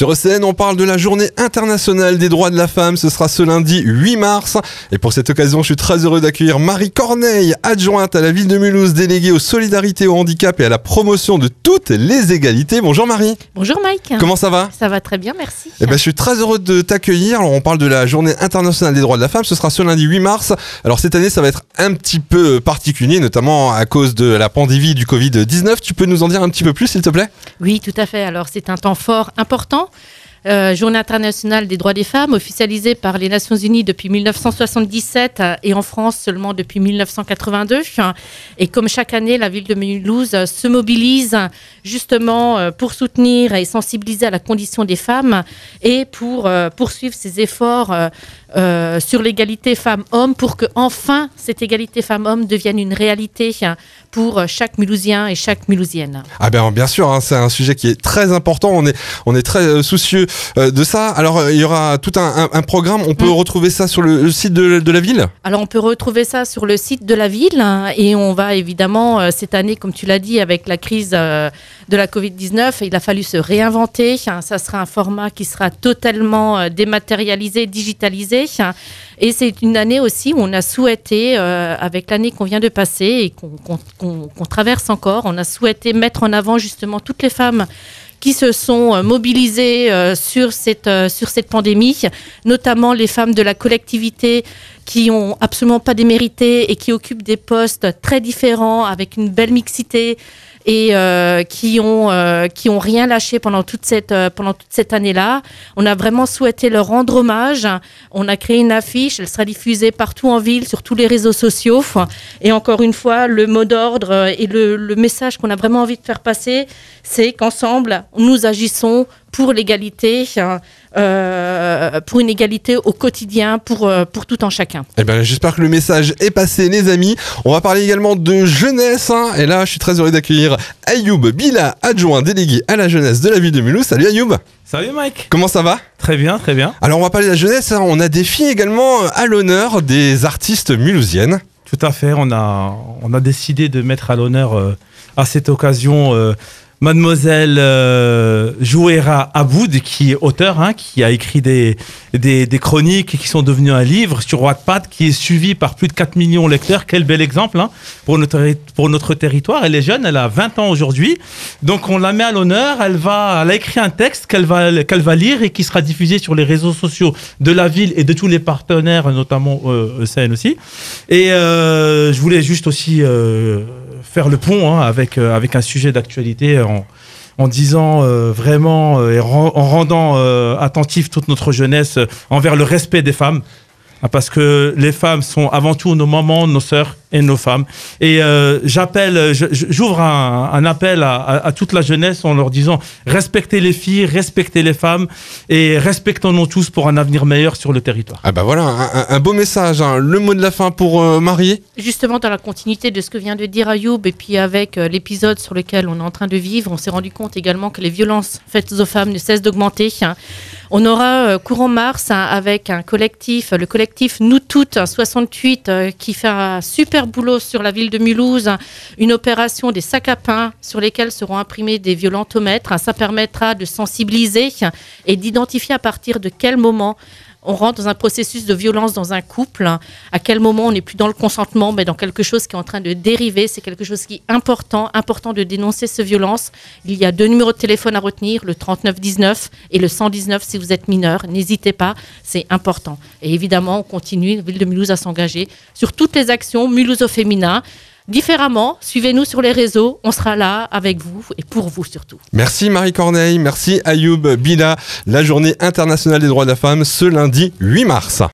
Sur ECN, on parle de la journée internationale des droits de la femme. Ce sera ce lundi 8 mars. Et pour cette occasion, je suis très heureux d'accueillir Marie Corneille, adjointe à la ville de Mulhouse, déléguée aux solidarités, au handicap et à la promotion de toutes les égalités. Bonjour Marie. Bonjour Mike. Comment ça va ? Ça va très bien, merci. Je suis très heureux de t'accueillir. Alors, on parle de la journée internationale des droits de la femme. Ce sera ce lundi 8 mars. Alors cette année, ça va être un petit peu particulier, notamment à cause de la pandémie du Covid-19. Tu peux nous en dire un petit peu plus, s'il te plaît ? Oui, tout à fait. Alors c'est un temps fort important. Journée internationale des droits des femmes, officialisée par les Nations Unies depuis 1977 et en France seulement depuis 1982. Et comme chaque année, la ville de Mulhouse se mobilise justement pour soutenir et sensibiliser à la condition des femmes et pour poursuivre ses efforts sur l'égalité femmes-hommes pour que enfin cette égalité femmes-hommes devienne une réalité pour chaque Mulhousien et chaque Mulhousienne. Ah bien sûr, hein, c'est un sujet qui est très important. On est très soucieux de ça. Alors il y aura tout un programme. On peut retrouver ça sur le site de la ville ? Alors on peut retrouver ça sur le site de la ville et on va évidemment cette année, comme tu l'as dit, avec la crise de la Covid-19, il a fallu se réinventer. Ça sera un format qui sera totalement dématérialisé, digitalisé. Et c'est une année aussi où on a souhaité, avec l'année qu'on vient de passer et qu'on traverse encore, on a souhaité mettre en avant justement toutes les femmes qui se sont mobilisées sur cette pandémie, notamment les femmes de la collectivité qui ont absolument pas démérité et qui occupent des postes très différents avec une belle mixité et qui ont rien lâché pendant toute cette année-là. On a vraiment souhaité leur rendre hommage. On a créé une affiche, elle sera diffusée partout en ville, sur tous les réseaux sociaux. Et encore une fois, le mot d'ordre et le message qu'on a vraiment envie de faire passer, c'est qu'ensemble, nous agissons pour l'égalité, pour une égalité au quotidien, pour tout en chacun. J'espère que le message est passé, les amis. On va parler également de jeunesse. Et là, je suis très heureux d'accueillir Ayoub Bila, adjoint délégué à la jeunesse de la ville de Mulhouse. Salut Ayoub. Salut Mike. Comment ça va ? Très bien, très bien. Alors, on va parler de la jeunesse. On a des filles également à l'honneur des artistes mulhousiennes. Tout à fait. On a décidé de mettre à l'honneur à cette occasion Mademoiselle Jouera Aboud, qui est auteur, qui a écrit des chroniques qui sont devenues un livre sur Wattpad, qui est suivi par plus de 4 millions de lecteurs. Quel bel exemple pour notre territoire. Elle est jeune, elle a 20 ans aujourd'hui. Donc on la met à l'honneur. Elle a écrit un texte qu'elle va lire et qui sera diffusé sur les réseaux sociaux de la ville et de tous les partenaires, notamment ECN aussi. Et je voulais juste aussi faire le pont avec un sujet d'actualité en disant vraiment et en rendant attentif toute notre jeunesse envers le respect des femmes, parce que les femmes sont avant tout nos mamans, nos sœurs et nos femmes. Et j'ouvre un appel à toute la jeunesse en leur disant respectez les filles, respectez les femmes et respectons-nous tous pour un avenir meilleur sur le territoire. Voilà, un beau message. Le mot de la fin pour Marie. Justement, dans la continuité de ce que vient de dire Ayoub et puis avec l'épisode sur lequel on est en train de vivre, on s'est rendu compte également que les violences faites aux femmes ne cessent d'augmenter. On aura courant mars avec le collectif Nous Toutes 68 qui fait un super boulot sur la ville de Mulhouse, une opération des sacs à pain sur lesquels seront imprimés des violentomètres. Ça permettra de sensibiliser et d'identifier à partir de quel moment on rentre dans un processus de violence dans un couple, à quel moment on n'est plus dans le consentement, mais dans quelque chose qui est en train de dériver. C'est quelque chose qui est important de dénoncer ces violences. Il y a 2 numéros de téléphone à retenir, le 3919 et le 119 si vous êtes mineur. N'hésitez pas, c'est important. Et évidemment, on continue, la ville de Mulhouse, à s'engager sur toutes les actions Mulhouse au féminin. Différemment, suivez-nous sur les réseaux, on sera là avec vous et pour vous surtout. Merci Marie Corneille, merci Ayoub Bila, la journée internationale des droits de la femme ce lundi 8 mars.